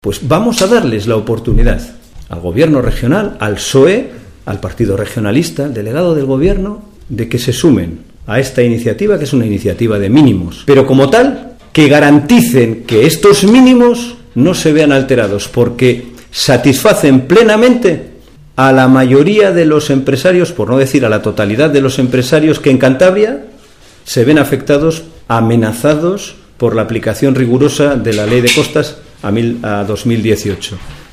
Pues vamos a darles la oportunidad al gobierno regional, al PSOE, al partido regionalista, al delegado del gobierno, de que se sumen a esta iniciativa, que es una iniciativa de mínimos, pero como tal, que garanticen que estos mínimos no se vean alterados, porque satisfacen plenamente a la mayoría de los empresarios, por no decir a la totalidad de los empresarios que en Cantabria se ven afectados, amenazados por la aplicación rigurosa de la Ley de Costas a 2018.